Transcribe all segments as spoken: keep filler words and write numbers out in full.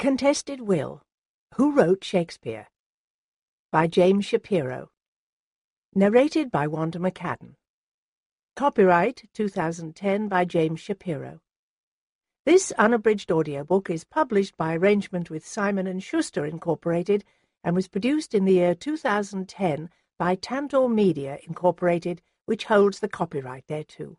Contested Will. Who Wrote Shakespeare? By James Shapiro. Narrated by Wanda McCadden. Copyright two thousand ten by James Shapiro. This unabridged audiobook is published by arrangement with Simon and Schuster, Incorporated, and was produced in the year two thousand ten by Tantor Media, Incorporated, which holds the copyright thereto.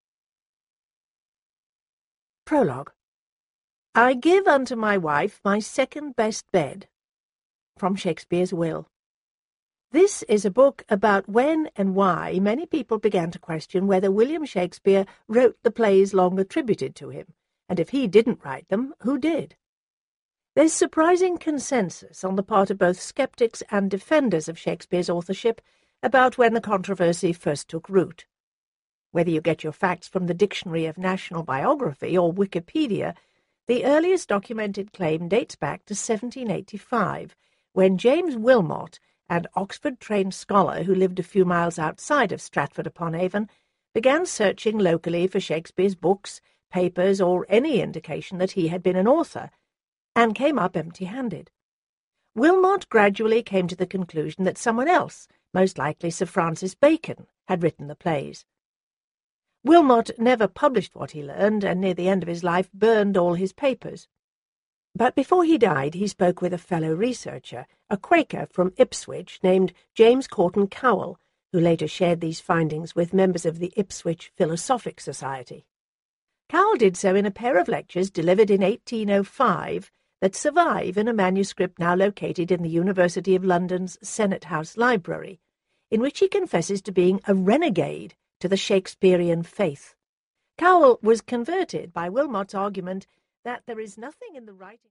Prologue. I give unto my wife my second-best bed. From Shakespeare's Will. This is a book about when and why many people began to question whether William Shakespeare wrote the plays long attributed to him, and if he didn't write them, who did? There's surprising consensus on the part of both skeptics and defenders of Shakespeare's authorship about when the controversy first took root. Whether you get your facts from the Dictionary of National Biography or Wikipedia, the earliest documented claim dates back to seventeen eighty-five, when James Wilmot, an Oxford-trained scholar who lived a few miles outside of Stratford-upon-Avon, began searching locally for Shakespeare's books, papers, or any indication that he had been an author, and came up empty-handed. Wilmot gradually came to the conclusion that someone else, most likely Sir Francis Bacon, had written the plays. Wilmot never published what he learned, and near the end of his life burned all his papers. But before he died, he spoke with a fellow researcher, a Quaker from Ipswich named James Courtenay Cowell, who later shared these findings with members of the Ipswich Philosophic Society. Cowell did so in a pair of lectures delivered in eighteen oh five that survive in a manuscript now located in the University of London's Senate House Library, in which he confesses to being a renegade to the Shakespearean faith. Cowell was converted by Wilmot's argument that there is nothing in the writing